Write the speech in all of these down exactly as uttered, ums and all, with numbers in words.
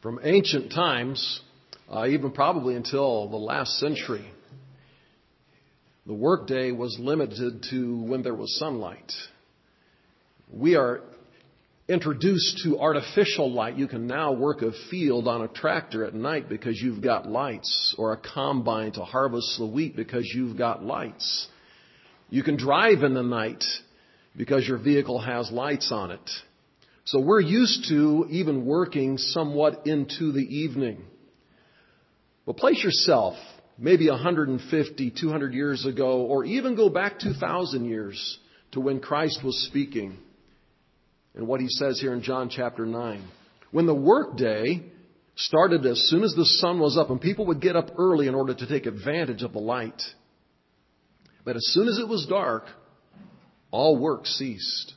From ancient times, uh, even probably until the last century, the workday was limited to when there was sunlight. We are introduced to artificial light. You can now work a field on a tractor at night because you've got lights, or a combine to harvest the wheat because you've got lights. You can drive in the night because your vehicle has lights on it. So we're used to even working somewhat into the evening. Well, place yourself maybe one hundred fifty, two hundred years ago, or even go back two thousand years to when Christ was speaking. And what he says here in John chapter nine. When the workday started as soon as the sun was up, and people would get up early in order to take advantage of the light. But as soon as it was dark, all work ceased.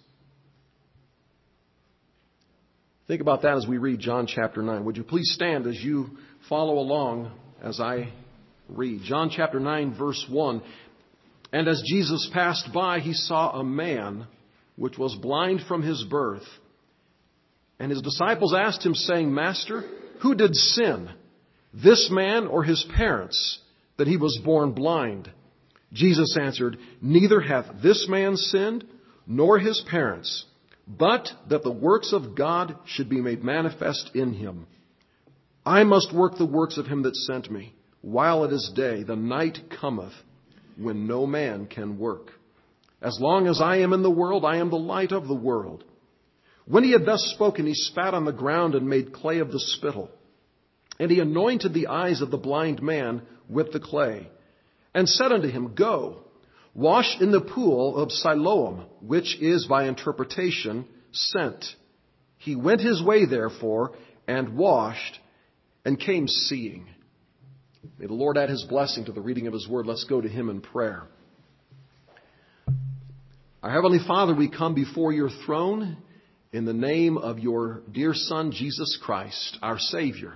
Think about that as we read John chapter nine. Would you please stand as you follow along as I read. John chapter nine, verse one. And as Jesus passed by, he saw a man which was blind from his birth. And his disciples asked him, saying, Master, who did sin, this man or his parents, that he was born blind? Jesus answered, Neither hath this man sinned, nor his parents, but that the works of God should be made manifest in him. I must work the works of him that sent me, while it is day. The night cometh, when no man can work. As long as I am in the world, I am the light of the world. When he had thus spoken, he spat on the ground and made clay of the spittle. And he anointed the eyes of the blind man with the clay, and said unto him, Go, wash in the pool of Siloam, which is by interpretation sent. He went his way, therefore, and washed, and came seeing. May the Lord add his blessing to the reading of his word. Let's go to him in prayer. Our Heavenly Father, we come before your throne in the name of your dear Son, Jesus Christ, our Savior.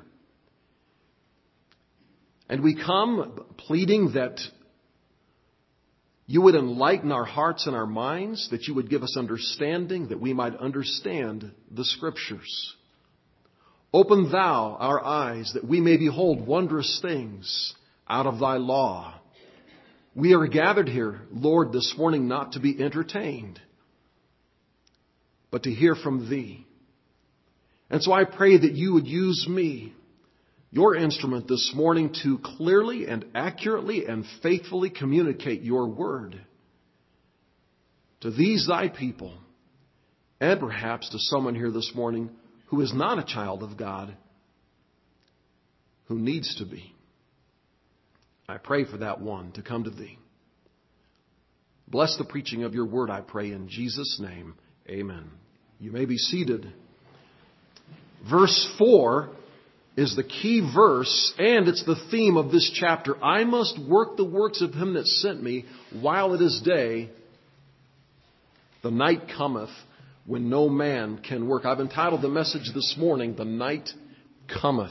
And we come pleading that you would enlighten our hearts and our minds, that you would give us understanding, that we might understand the Scriptures. Open thou our eyes, that we may behold wondrous things out of thy law. We are gathered here, Lord, this morning not to be entertained, but to hear from thee. And so I pray that you would use me, your instrument this morning, to clearly and accurately and faithfully communicate your word to these thy people, and perhaps to someone here this morning who is not a child of God, who needs to be. I pray for that one to come to thee. Bless the preaching of your word, I pray, in Jesus' name. Amen. You may be seated. Verse four is the key verse, and it's the theme of this chapter. I must work the works of him that sent me while it is day. The night cometh when no man can work. I've entitled the message this morning, The Night Cometh.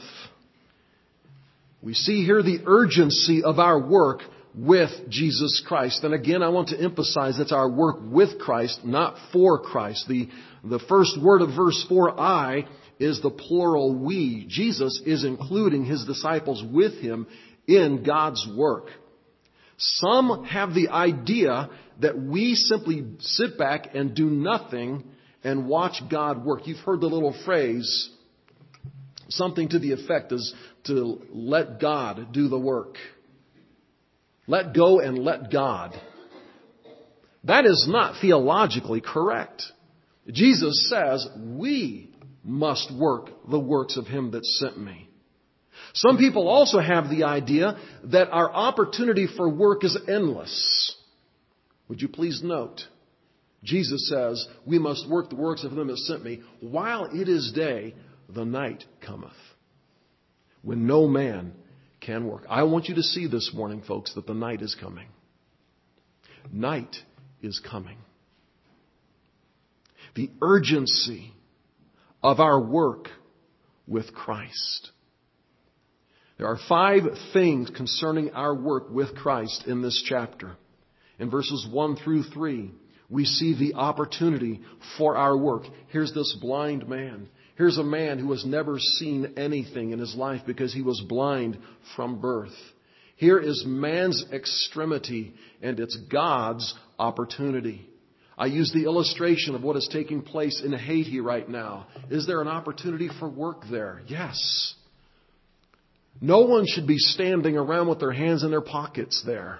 We see here the urgency of our work with Jesus Christ. And again, I want to emphasize that's our work with Christ, not for Christ. The, the first word of verse four, I, is the plural we. Jesus is including his disciples with him in God's work. Some have the idea that we simply sit back and do nothing and watch God work. You've heard the little phrase, something to the effect is to let God do the work. Let go and let God. That is not theologically correct. Jesus says we must work the works of him that sent me. Some people also have the idea that our opportunity for work is endless. Would you please note, Jesus says we must work the works of him that sent me while it is day, the night cometh, when no man can work. I want you to see this morning, folks, that the night is coming. Night is coming. The urgency of our work with Christ. There are five things concerning our work with Christ in this chapter. In verses one through three, we see the opportunity for our work. Here's this blind man. Here's a man who has never seen anything in his life because he was blind from birth. Here is man's extremity, and it's God's opportunity. I use the illustration of what is taking place in Haiti right now. Is there an opportunity for work there? Yes. No one should be standing around with their hands in their pockets there.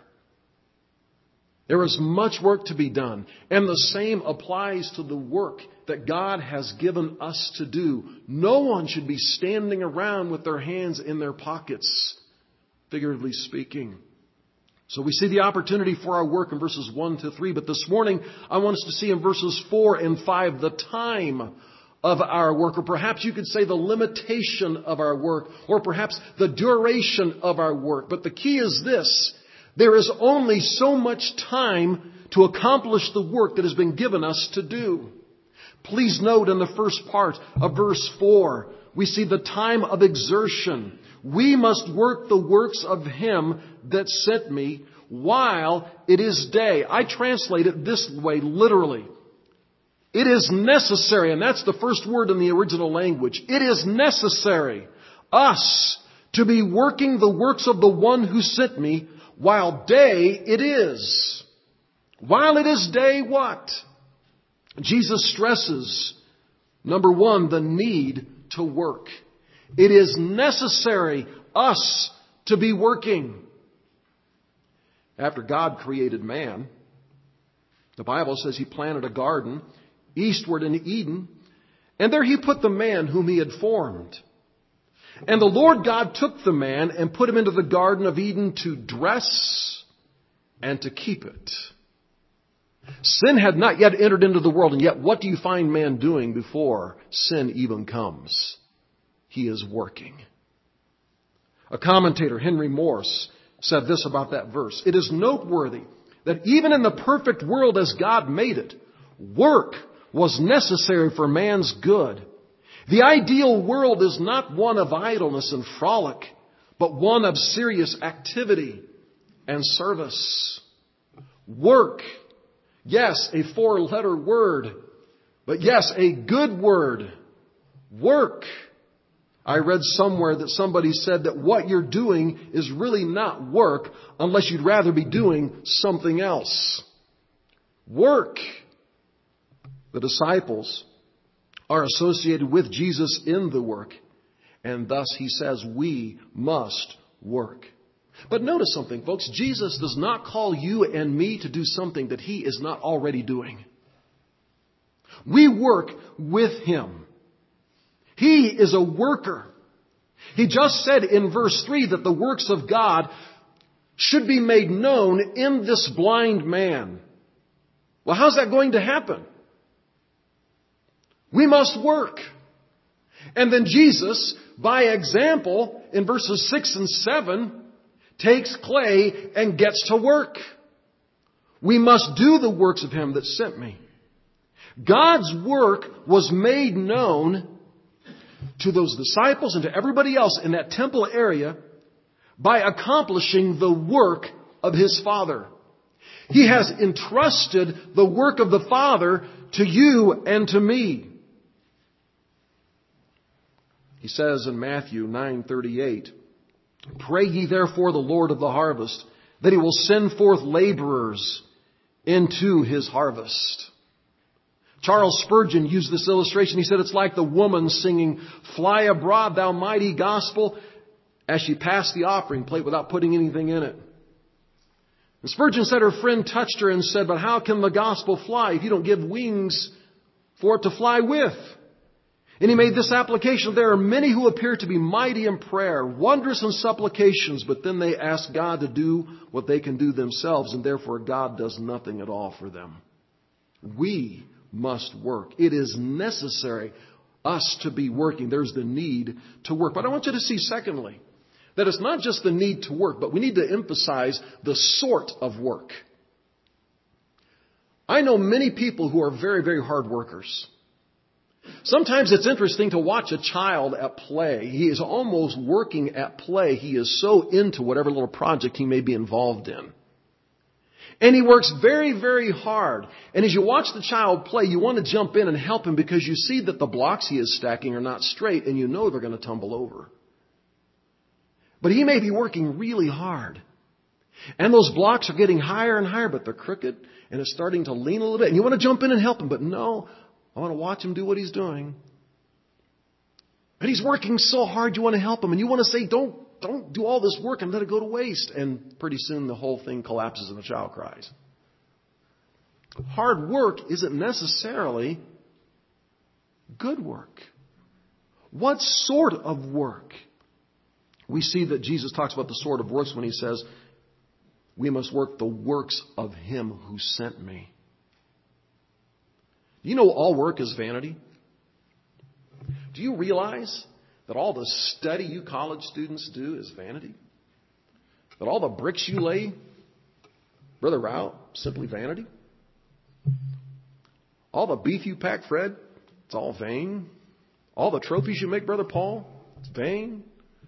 There is much work to be done. And the same applies to the work that God has given us to do. No one should be standing around with their hands in their pockets, figuratively speaking. So we see the opportunity for our work in verses one to three. But this morning, I want us to see in verses four and five the time of our work, or perhaps you could say the limitation of our work, or perhaps the duration of our work. But the key is this: there is only so much time to accomplish the work that has been given us to do. Please note in the first part of verse four, we see the time of exertion. We must work the works of Him that sent me while it is day. I translate it this way, literally. It is necessary, and that's the first word in the original language. It is necessary, us, to be working the works of the one who sent me while day it is. While it is day, what? Jesus stresses, number one, the need to work. It is necessary, us, to be working. After God created man, the Bible says He planted a garden eastward in Eden, and there He put the man whom He had formed. And the Lord God took the man and put him into the Garden of Eden to dress and to keep it. Sin had not yet entered into the world, and yet what do you find man doing before sin even comes? He is working. A commentator, Henry Morse, said this about that verse: it is noteworthy that even in the perfect world as God made it, work was necessary for man's good. The ideal world is not one of idleness and frolic, but one of serious activity and service. Work. Yes, a four-letter word, but yes, a good word. Work. I read somewhere that somebody said that what you're doing is really not work unless you'd rather be doing something else. Work. The disciples are associated with Jesus in the work, and thus He says we must work. But notice something, folks. Jesus does not call you and me to do something that He is not already doing. We work with Him. He is a worker. He just said in verse three that the works of God should be made known in this blind man. Well, how's that going to happen? We must work. And then Jesus, by example, in verses six and seven, takes clay and gets to work. We must do the works of Him that sent me. God's work was made known to those disciples and to everybody else in that temple area by accomplishing the work of His Father. He has entrusted the work of the Father to you and to me. He says in Matthew nine thirty-eight, "Pray ye therefore the Lord of the harvest, that He will send forth laborers into His harvest." Charles Spurgeon used this illustration. He said it's like the woman singing, "Fly abroad, thou mighty gospel," as she passed the offering plate without putting anything in it. And Spurgeon said her friend touched her and said, "But how can the gospel fly if you don't give wings for it to fly with?" And he made this application: there are many who appear to be mighty in prayer, wondrous in supplications, but then they ask God to do what they can do themselves, and therefore God does nothing at all for them. We must work. It is necessary us to be working. There's the need to work. But I want you to see, secondly, that it's not just the need to work, but we need to emphasize the sort of work. I know many people who are very, very hard workers. Sometimes it's interesting to watch a child at play. He is almost working at play. He is so into whatever little project he may be involved in. And he works very, very hard. And as you watch the child play, you want to jump in and help him because you see that the blocks he is stacking are not straight and you know they're going to tumble over. But he may be working really hard. And those blocks are getting higher and higher, but they're crooked and it's starting to lean a little bit. And you want to jump in and help him, but no, I want to watch him do what he's doing. And he's working so hard, you want to help him. And you want to say, don't, don't do all this work and let it go to waste. And pretty soon the whole thing collapses and the child cries. Hard work isn't necessarily good work. What sort of work? We see that Jesus talks about the sort of works when he says, we must work the works of him who sent me. Do you know all work is vanity? Do you realize that all the study you college students do is vanity? That all the bricks you lay, Brother Rao, simply vanity? All the beef you pack, Fred, it's all vain. All the trophies you make, Brother Paul, it's vain.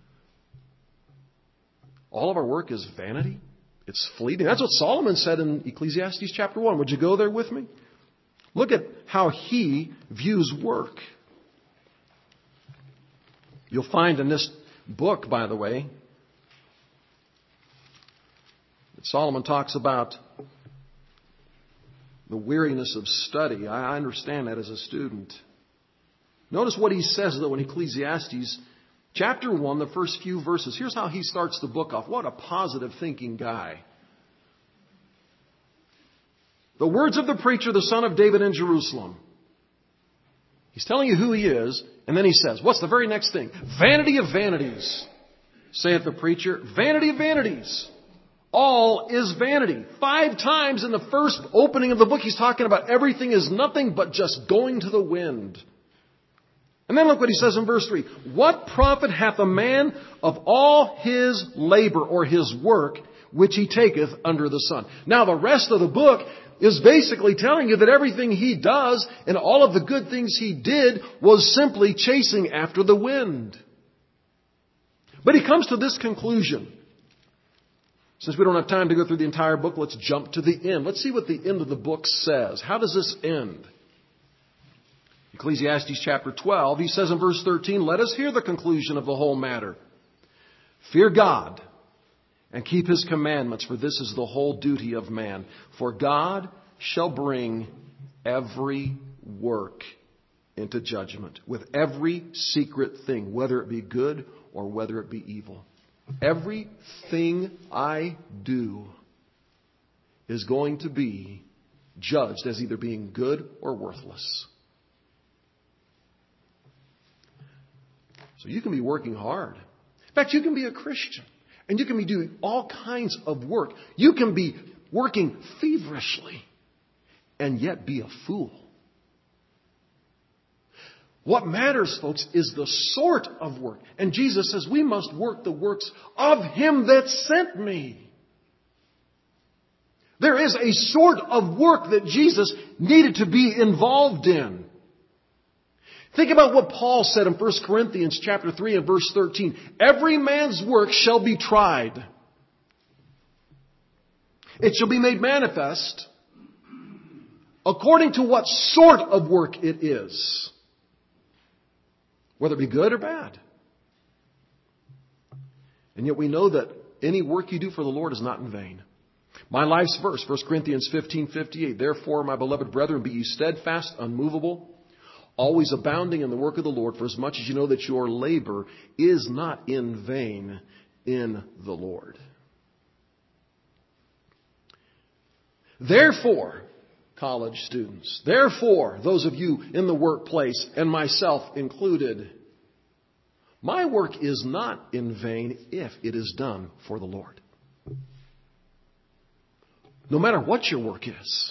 All of our work is vanity. It's fleeting. That's what Solomon said in Ecclesiastes chapter one. Would you go there with me? Look at how he views work. You'll find in this book, by the way, that Solomon talks about the weariness of study. I understand that as a student. Notice what he says, though, in Ecclesiastes chapter one, the first few verses. Here's how he starts the book off. What a positive thinking guy. The words of the preacher, the son of David in Jerusalem. He's telling you who he is, and then he says, what's the very next thing? Vanity of vanities, saith the preacher. Vanity of vanities. All is vanity. Five times in the first opening of the book, he's talking about everything is nothing but just going to the wind. And then look what he says in verse three. What profit hath a man of all his labor or his work which he taketh under the sun? Now the rest of the book is basically telling you that everything he does and all of the good things he did was simply chasing after the wind. But he comes to this conclusion. Since we don't have time to go through the entire book, let's jump to the end. Let's see what the end of the book says. How does this end? Ecclesiastes chapter twelve, he says in verse thirteen, let us hear the conclusion of the whole matter. Fear God and keep his commandments, for this is the whole duty of man. For God shall bring every work into judgment with every secret thing, whether it be good or whether it be evil. Everything I do is going to be judged as either being good or worthless. So you can be working hard. In fact, you can be a Christian. And you can be doing all kinds of work. You can be working feverishly and yet be a fool. What matters, folks, is the sort of work. And Jesus says we must work the works of him that sent me. There is a sort of work that Jesus needed to be involved in. Think about what Paul said in First Corinthians chapter three and verse thirteen. Every man's work shall be tried. It shall be made manifest according to what sort of work it is. Whether it be good or bad. And yet we know that any work you do for the Lord is not in vain. My life's verse, First Corinthians fifteen fifty-eight. Therefore, my beloved brethren, be ye steadfast, unmovable, always abounding in the work of the Lord, for as much as you know that your labor is not in vain in the Lord. Therefore, college students, therefore, those of you in the workplace and myself included, my work is not in vain if it is done for the Lord. No matter what your work is.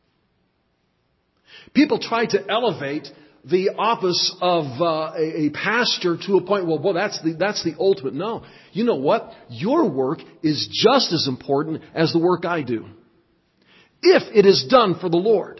People try to elevate the office of uh, a, a pastor to a point, well, well, that's the, that's the ultimate. No. You know what? Your work is just as important as the work I do. If it is done for the Lord.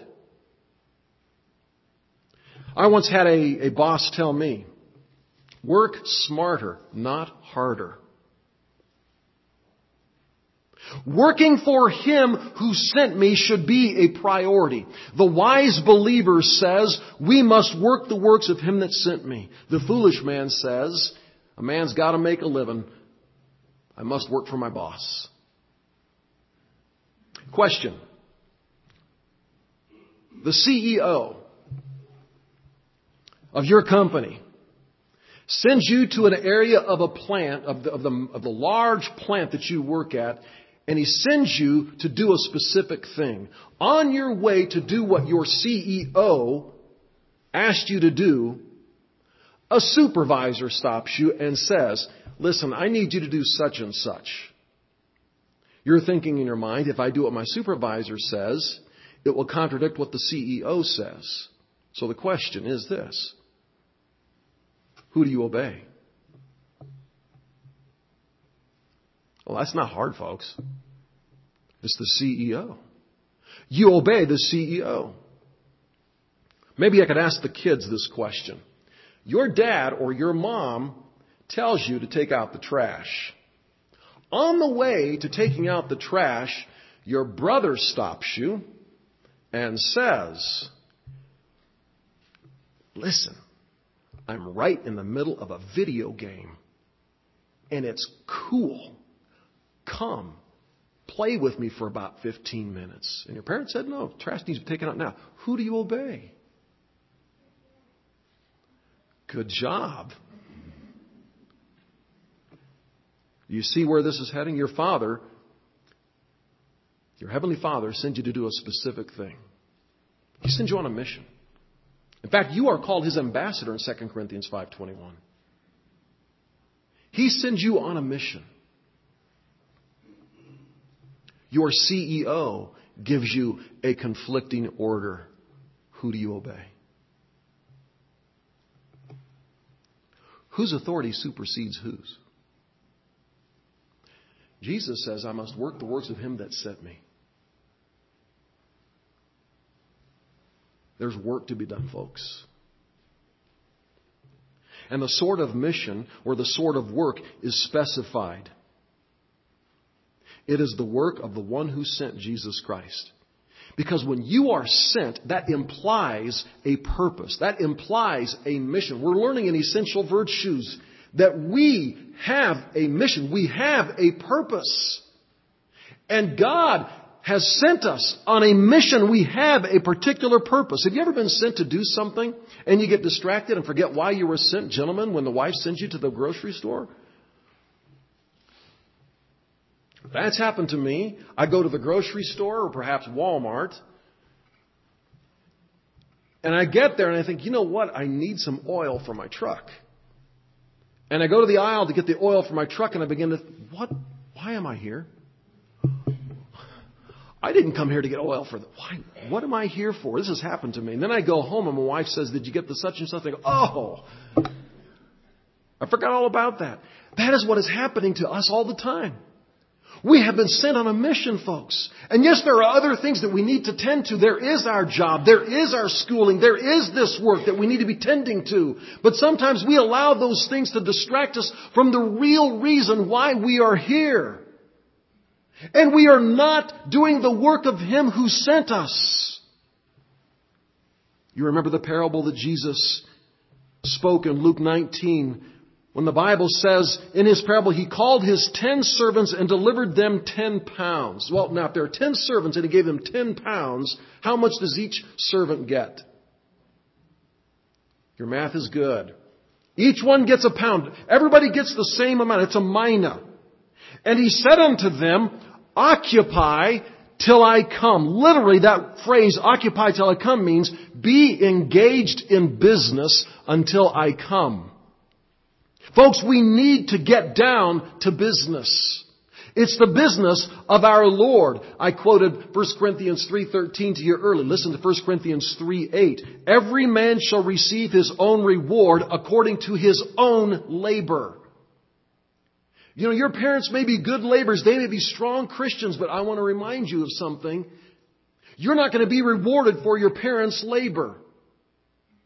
I once had a, a boss tell me, work smarter, not harder. Working for Him who sent me should be a priority. The wise believer says, we must work the works of Him that sent me. The foolish man says, a man's got to make a living. I must work for my boss. Question. The C E O of your company sends you to an area of a plant, of the, of the, of the large plant that you work at, and he sends you to do a specific thing. On your way to do what your C E O asked you to do, a supervisor stops you and says, listen, I need you to do such and such. You're thinking in your mind, if I do what my supervisor says, it will contradict what the C E O says. So the question is this: who do you obey? Well, that's not hard, folks. It's the C E O. You obey the C E O. Maybe I could ask the kids this question. Your dad or your mom tells you to take out the trash. On the way to taking out the trash, your brother stops you and says, listen, I'm right in the middle of a video game, and it's cool. Come, play with me for about fifteen minutes. And your parents said, no, trash needs to be taken out now. Who do you obey? Good job. You see where this is heading? Your Father, your Heavenly Father, sends you to do a specific thing. He sends you on a mission. In fact, you are called His ambassador in Second Corinthians five twenty-one. He sends you on a mission. Your C E O gives you a conflicting order. Who do you obey? Whose authority supersedes whose? Jesus says, I must work the works of Him that sent me. There's work to be done, folks. And the sort of mission or the sort of work is specified. It is the work of the one who sent Jesus Christ. Because when you are sent, that implies a purpose. That implies a mission. We're learning in essential virtues that we have a mission. We have a purpose. And God has sent us on a mission. We have a particular purpose. Have you ever been sent to do something and you get distracted and forget why you were sent, gentlemen, when the wife sends you to the grocery store? That's happened to me. I go to the grocery store or perhaps Walmart, and I get there and I think, you know what? I need some oil for my truck. And I go to the aisle to get the oil for my truck, and I begin to, what? Why am I here? I didn't come here to get oil for the, why? What am I here for? This has happened to me. And then I go home and my wife says, did you get the such and such? I go, oh, I forgot all about that. That is what is happening to us all the time. We have been sent on a mission, folks. And yes, there are other things that we need to tend to. There is our job. There is our schooling. There is this work that we need to be tending to. But sometimes we allow those things to distract us from the real reason why we are here. And we are not doing the work of Him who sent us. You remember the parable that Jesus spoke in Luke nineteen, when the Bible says in His parable, He called His ten servants and delivered them ten pounds. Well, now if there are ten servants and He gave them ten pounds, how much does each servant get? Your math is good. Each one gets a pound. Everybody gets the same amount. It's a mina. And He said unto them, occupy till I come. Literally, that phrase, occupy till I come, means be engaged in business until I come. Folks, we need to get down to business. It's the business of our Lord. I quoted First Corinthians three thirteen to you earlier. Listen to First Corinthians three eight. Every man shall receive his own reward according to his own labor. You know, your parents may be good laborers. They may be strong Christians, but I want to remind you of something. You're not going to be rewarded for your parents' labor.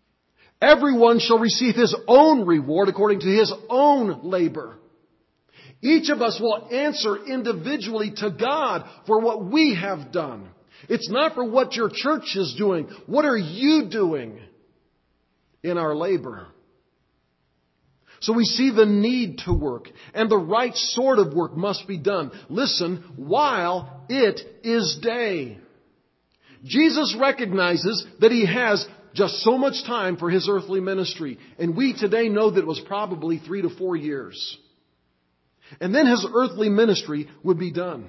Everyone shall receive his own reward according to his own labor. Each of us will answer individually to God for what we have done. It's not for what your church is doing. What are you doing in our labor? So we see the need to work, and the right sort of work must be done. Listen, while it is day. Jesus recognizes that He has just so much time for His earthly ministry. And we today know that it was probably three to four years. And then His earthly ministry would be done.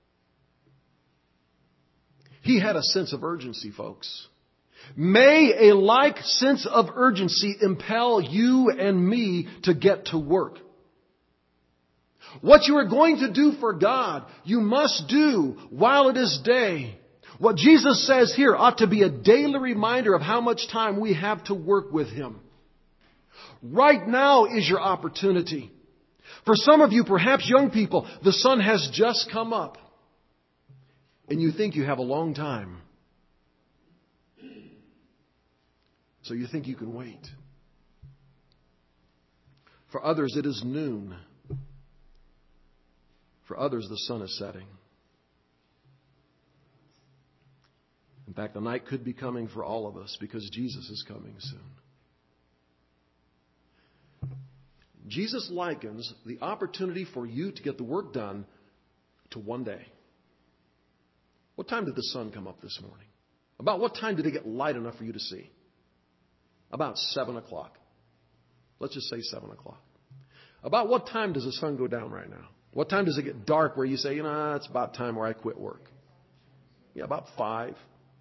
He had a sense of urgency, folks. May a like sense of urgency impel you and me to get to work. What you are going to do for God, you must do while it is day. What Jesus says here ought to be a daily reminder of how much time we have to work with Him. Right now is your opportunity. For some of you, perhaps young people, the sun has just come up and you think you have a long time. So you think you can wait. For others, it is noon. For others, the sun is setting. In fact, the night could be coming for all of us because Jesus is coming soon. Jesus likens the opportunity for you to get the work done to one day. What time did the sun come up this morning? About what time did it get light enough for you to see? About seven o'clock. Let's just say seven o'clock. About what time does the sun go down right now? What time does it get dark where you say, you know, it's about time where I quit work? Yeah, about five.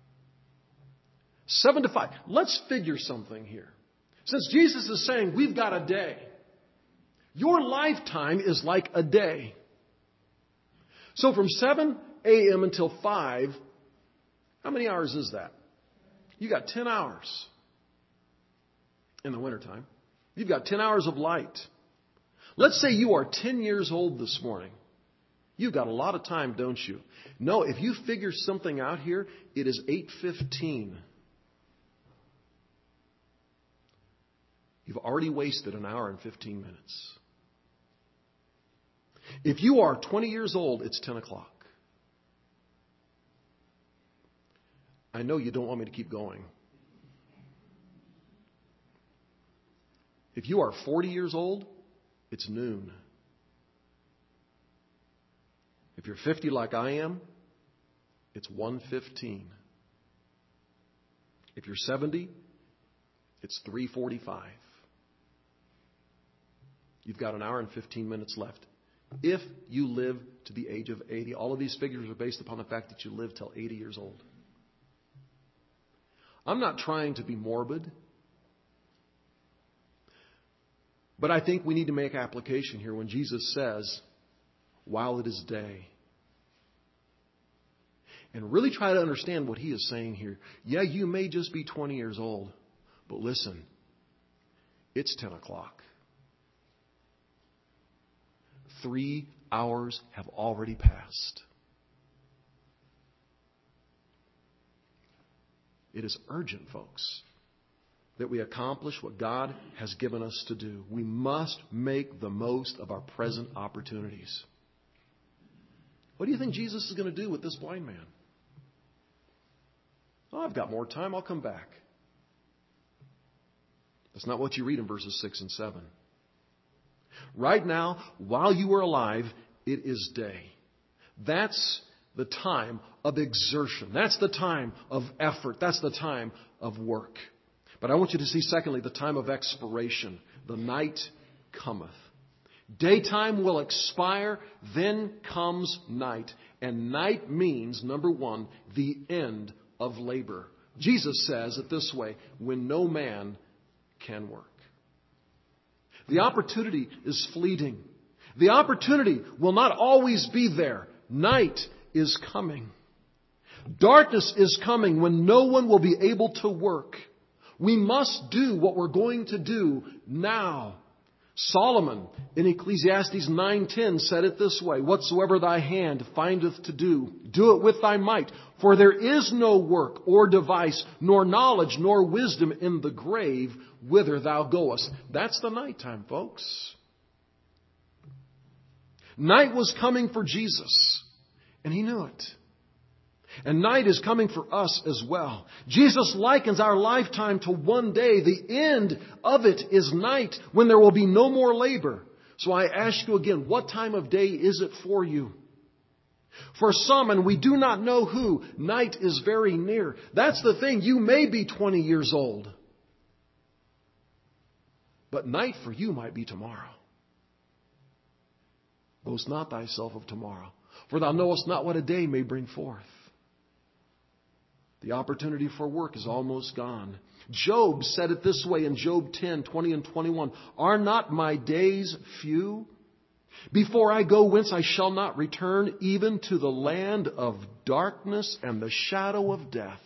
Seven to five. Let's figure something here. Since Jesus is saying we've got a day. Your lifetime is like a day. So from seven a.m. until five, how many hours is that? You got ten hours. In the wintertime. You've got ten hours of light. Let's say you are ten years old this morning. You've got a lot of time, don't you? No, if you figure something out here, it is eight fifteen. You've already wasted an hour and fifteen minutes. If you are twenty years old, it's ten o'clock. I know you don't want me to keep going. If you are forty years old, it's noon. If you're fifty like I am, it's one fifteen. If you're seventy, it's three forty-five. You've got an hour and fifteen minutes left. If you live to the age of eighty, all of these figures are based upon the fact that you live till eighty years old. I'm not trying to be morbid. But I think we need to make application here when Jesus says, while it is day. And really try to understand what He is saying here. Yeah, you may just be twenty years old. But listen, it's ten o'clock. Three hours have already passed. It is urgent, folks, that we accomplish what God has given us to do. We must make the most of our present opportunities. What do you think Jesus is going to do with this blind man? Oh, I've got more time. I'll come back. That's not what you read in verses six and seven. Right now, while you are alive, it is day. That's the time of exertion. That's the time of effort. That's the time of work. But I want you to see, secondly, the time of expiration. The night cometh. Daytime will expire, then comes night. And night means, number one, the end of labor. Jesus says it this way, when no man can work. The opportunity is fleeting. The opportunity will not always be there. Night is coming. Darkness is coming when no one will be able to work. We must do what we're going to do now. Solomon in Ecclesiastes nine ten said it this way, whatsoever thy hand findeth to do, do it with thy might. For there is no work or device, nor knowledge, nor wisdom in the grave whither thou goest. That's the nighttime, folks. Night was coming for Jesus, and He knew it. And night is coming for us as well. Jesus likens our lifetime to one day. The end of it is night, when there will be no more labor. So I ask you again, what time of day is it for you? For some, and we do not know who, night is very near. That's the thing. You may be twenty years old. But night for you might be tomorrow. Boast not thyself of tomorrow, for thou knowest not what a day may bring forth. The opportunity for work is almost gone. Job said it this way in Job ten, twenty and twenty-one. Are not my days few? Before I go whence I shall not return, even to the land of darkness and the shadow of death.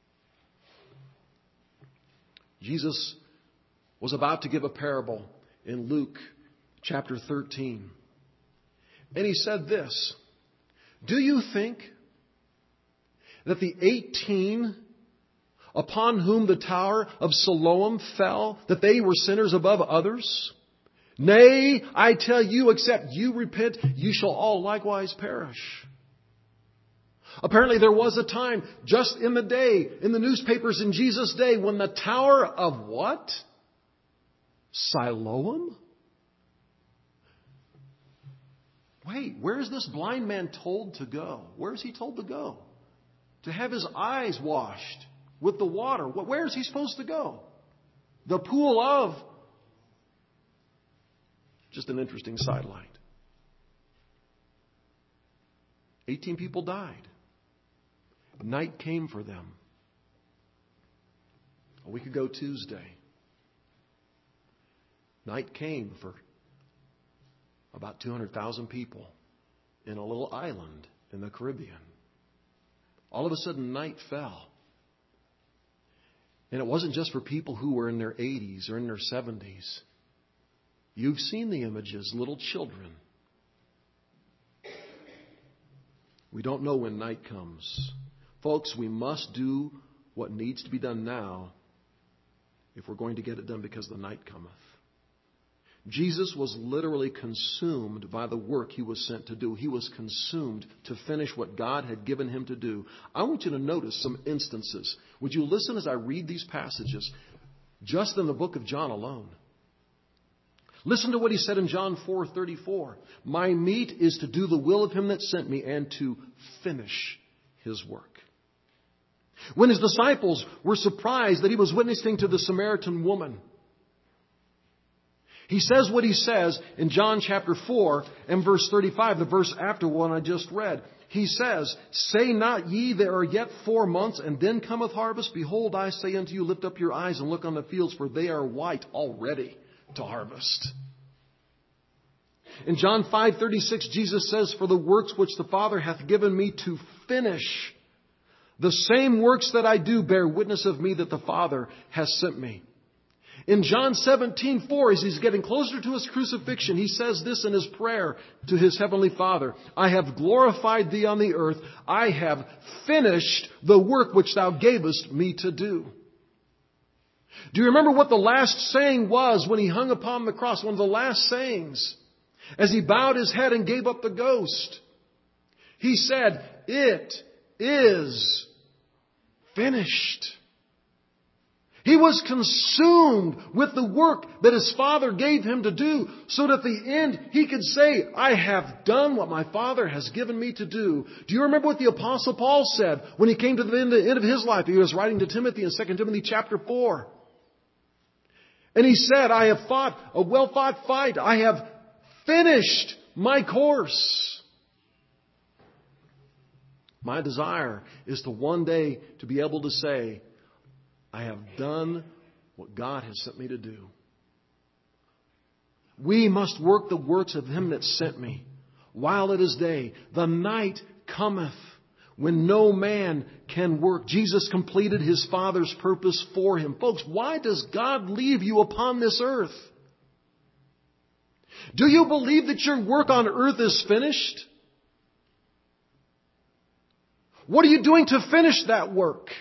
Jesus was about to give a parable in Luke chapter thirteen. And He said this, do you think that the eighteen upon whom the tower of Siloam fell, that they were sinners above others? Nay, I tell you, except you repent, you shall all likewise perish. Apparently there was a time just in the day, in the newspapers in Jesus' day, when the tower of what? Siloam? Wait, where is this blind man told to go? Where is he told to go? To have his eyes washed with the water. Where is he supposed to go? The pool of... Just an interesting sidelight. eighteen people died. Night came for them. A week ago Tuesday, night came for about two hundred thousand people in a little island in the Caribbean. All of a sudden, night fell. And it wasn't just for people who were in their eighties or in their seventies. You've seen the images, little children. We don't know when night comes. Folks, we must do what needs to be done now if we're going to get it done, because the night cometh. Jesus was literally consumed by the work He was sent to do. He was consumed to finish what God had given Him to do. I want you to notice some instances. Would you listen as I read these passages just in the book of John alone? Listen to what He said in John four thirty-four. My meat is to do the will of Him that sent me and to finish His work. When His disciples were surprised that He was witnessing to the Samaritan woman, He says what He says in John chapter four and verse thirty-five, the verse after one I just read. He says, say not ye, there are yet four months, and then cometh harvest? Behold, I say unto you, lift up your eyes and look on the fields, for they are white already to harvest. In John five thirty-six, Jesus says, for the works which the Father hath given me to finish, the same works that I do bear witness of me that the Father has sent me. In John seventeen four, as He's getting closer to His crucifixion, He says this in His prayer to His Heavenly Father. I have glorified Thee on the earth. I have finished the work which Thou gavest me to do. Do you remember what the last saying was when He hung upon the cross? One of the last sayings, as He bowed His head and gave up the ghost. He said, it is finished. He was consumed with the work that His Father gave Him to do, so that at the end He could say, I have done what my Father has given me to do. Do you remember what the Apostle Paul said when he came to the end, the end of his life? He was writing to Timothy in Second Timothy chapter four. And he said, I have fought a well-fought fight. I have finished my course. My desire is to one day to be able to say, I have done what God has sent me to do. We must work the works of Him that sent me while it is day. The night cometh when no man can work. Jesus completed His Father's purpose for Him. Folks, why does God leave you upon this earth? Do you believe that your work on earth is finished? What are you doing to finish that work?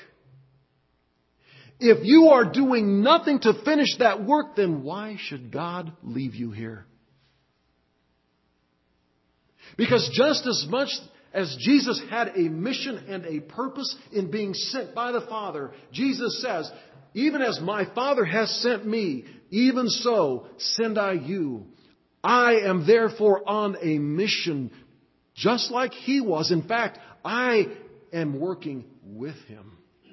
If you are doing nothing to finish that work, then why should God leave you here? Because just as much as Jesus had a mission and a purpose in being sent by the Father, Jesus says, even as my Father has sent me, even so send I you. I am therefore on a mission just like He was. In fact, I am working with Him.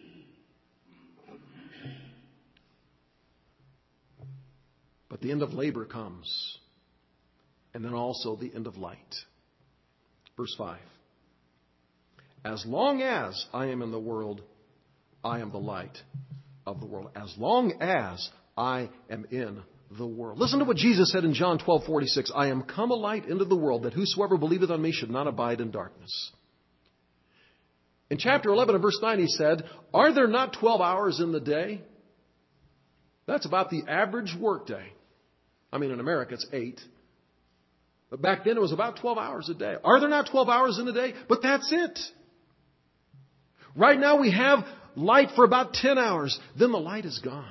But the end of labor comes. And then also the end of light. Verse five. As long as I am in the world, I am the light of the world. As long as I am in the world. Listen to what Jesus said in John twelve forty-six. I am come a light into the world, that whosoever believeth on me should not abide in darkness. In chapter eleven and verse nine he said, are there not twelve hours in the day? That's about the average workday. I mean, in America it's eight. But back then it was about twelve hours a day. Are there not twelve hours in a day? But that's it. Right now we have light for about ten hours. Then the light is gone.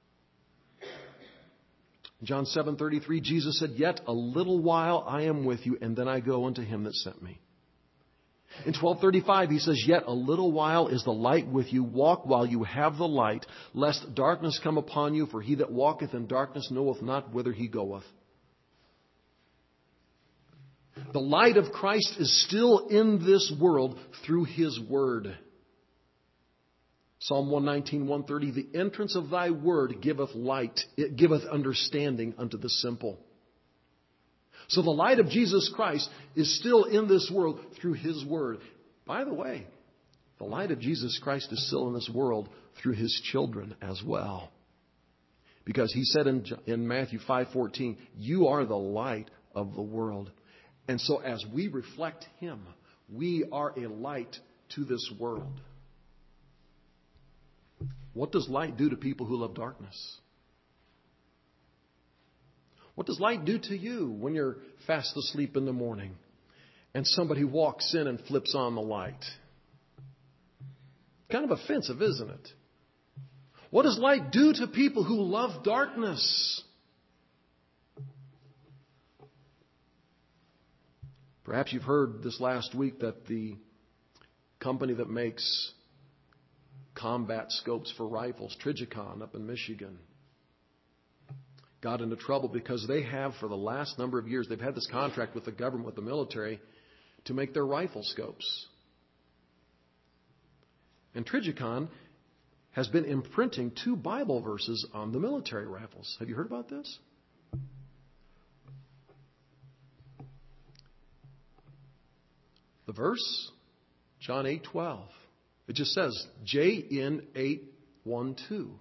John seven thirty-three, Jesus said, yet a little while I am with you, and then I go unto Him that sent me. In twelve thirty-five, He says, yet a little while is the light with you. Walk while you have the light, lest darkness come upon you. For he that walketh in darkness knoweth not whither he goeth. The light of Christ is still in this world through His Word. Psalm one nineteen, one thirty, the entrance of Thy Word giveth light, it giveth understanding unto the simple. So the light of Jesus Christ is still in this world through His Word. By the way, the light of Jesus Christ is still in this world through His children as well. Because He said in, in Matthew five fourteen, you are the light of the world. And so as we reflect Him, we are a light to this world. What does light do to people who love darkness? What does light do to you when you're fast asleep in the morning and somebody walks in and flips on the light? Kind of offensive, isn't it? What does light do to people who love darkness? Perhaps you've heard this last week that the company that makes combat scopes for rifles, Trijicon up in Michigan, got into trouble because they have, for the last number of years, they've had this contract with the government, with the military, to make their rifle scopes. And Trijicon has been imprinting two Bible verses on the military rifles. Have you heard about this? The verse, John eight twelve. It just says, J N eight one two.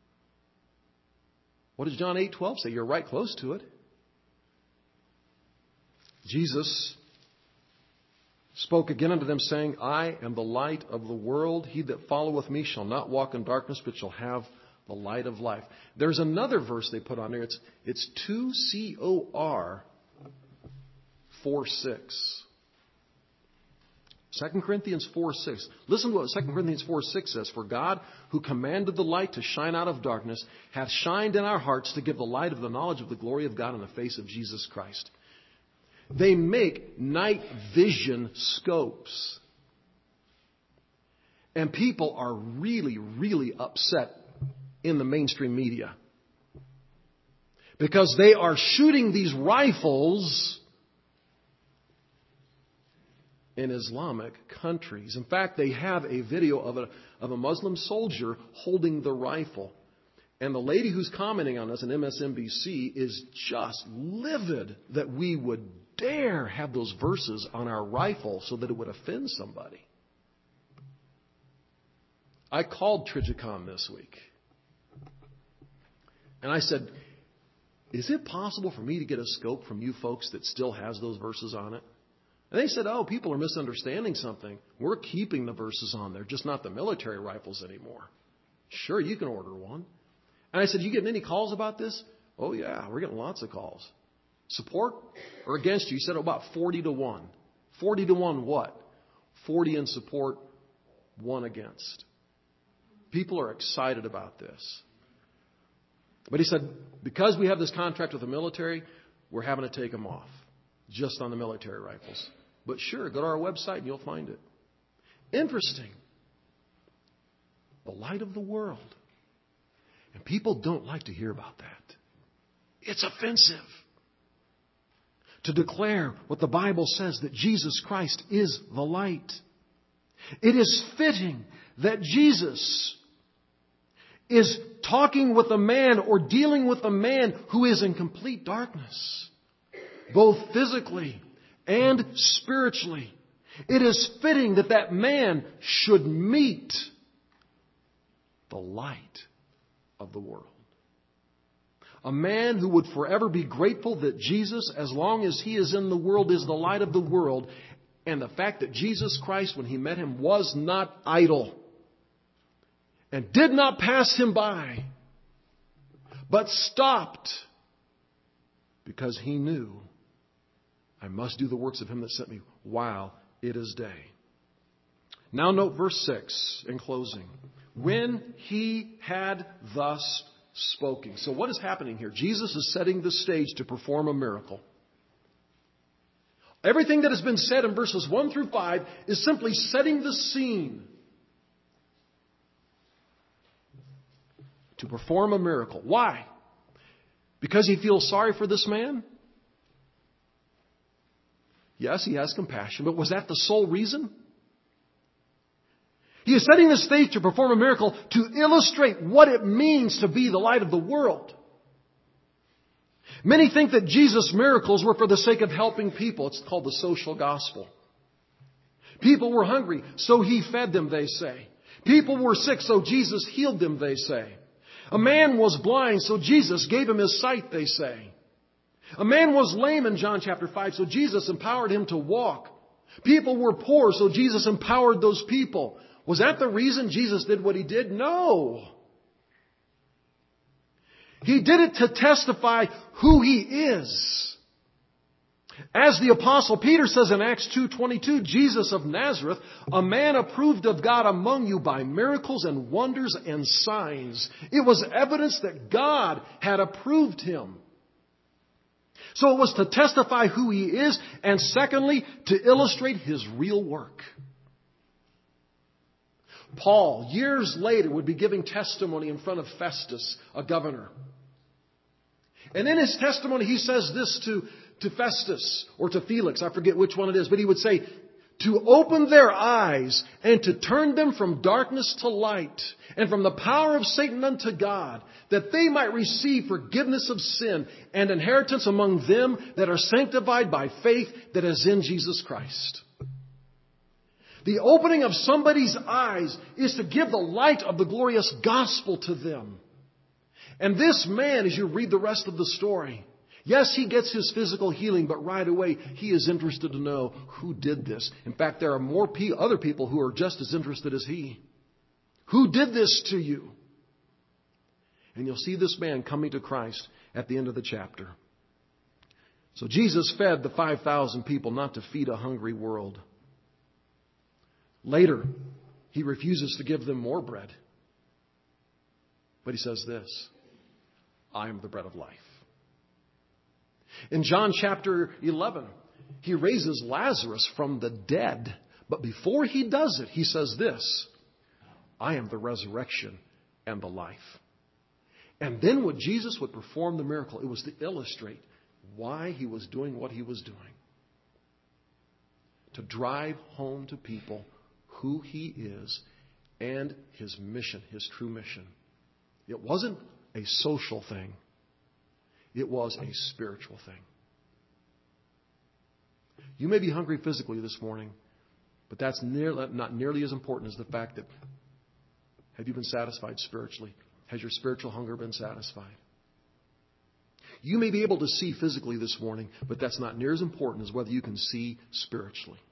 What does John eight twelve say? You're right close to it. Jesus spoke again unto them, saying, I am the light of the world. He that followeth me shall not walk in darkness, but shall have the light of life. There's another verse they put on there. It's, it's two Cor four six. Second Corinthians four six. Listen to what Second Corinthians four six says. For God, who commanded the light to shine out of darkness, hath shined in our hearts to give the light of the knowledge of the glory of God in the face of Jesus Christ. They make night vision scopes. And people are really, really upset in the mainstream media. Because they are shooting these rifles in Islamic countries. In fact, they have a video of a, of a Muslim soldier holding the rifle. And the lady who's commenting on this on M S N B C is just livid that we would dare have those verses on our rifle so that it would offend somebody. I called Trijicon this week. And I said, is it possible for me to get a scope from you folks that still has those verses on it? And they said, oh, people are misunderstanding something. We're keeping the verses on there, just not the military rifles anymore. Sure, you can order one. And I said, you getting any calls about this? Oh, yeah, we're getting lots of calls. Support or against you? He said, oh, about forty to one. forty to one what? forty in support, one against. People are excited about this. But he said, because we have this contract with the military, we're having to take them off. just on the military rifles. But sure, go to our website and you'll find it. Interesting. The light of the world. And people don't like to hear about that. It's offensive to declare what the Bible says, that Jesus Christ is the light. It is fitting that Jesus is talking with a man or dealing with a man who is in complete darkness, both physically and spiritually. It is fitting that that man should meet the light of the world. A man who would forever be grateful that Jesus, as long as he is in the world, is the light of the world. And the fact that Jesus Christ, when he met him, was not idle and did not pass him by, but stopped because he knew, I must do the works of him that sent me while it is day. Now note verse six in closing. When he had thus spoken. So what is happening here? Jesus is setting the stage to perform a miracle. Everything that has been said in verses one through five is simply setting the scene to perform a miracle. Why? Because he feels sorry for this man? Yes, he has compassion, but was that the sole reason? He is setting the stage to perform a miracle to illustrate what it means to be the light of the world. Many think that Jesus' miracles were for the sake of helping people. It's called the social gospel. People were hungry, so he fed them, they say. People were sick, so Jesus healed them, they say. A man was blind, so Jesus gave him his sight, they say. A man was lame in John chapter five, so Jesus empowered him to walk. People were poor, so Jesus empowered those people. Was that the reason Jesus did what he did? No. He did it to testify who he is. As the Apostle Peter says in Acts two twenty-two, Jesus of Nazareth, a man approved of God among you by miracles and wonders and signs. It was evidence that God had approved him. So it was to testify who he is, and secondly, to illustrate his real work. Paul, years later, would be giving testimony in front of Festus, a governor. And in his testimony, he says this to, to Festus, or to Felix, I forget which one it is, but he would say, to open their eyes and to turn them from darkness to light and from the power of Satan unto God, that they might receive forgiveness of sin and inheritance among them that are sanctified by faith that is in Jesus Christ. The opening of somebody's eyes is to give the light of the glorious gospel to them. And this man, as you read the rest of the story, yes, he gets his physical healing, but right away he is interested to know who did this. In fact, there are more pe- other people who are just as interested as he. Who did this to you? And you'll see this man coming to Christ at the end of the chapter. So Jesus fed the five thousand people not to feed a hungry world. Later, he refuses to give them more bread. But he says this, I am the bread of life. In John chapter eleven, he raises Lazarus from the dead. But before he does it, he says this, I am the resurrection and the life. And then when Jesus would perform the miracle, it was to illustrate why he was doing what he was doing. To drive home to people who he is and his mission, his true mission. It wasn't a social thing. It was a spiritual thing. You may be hungry physically this morning, but that's near, not nearly as important as the fact that have you been satisfied spiritually? Has your spiritual hunger been satisfied? You may be able to see physically this morning, but that's not near as important as whether you can see spiritually.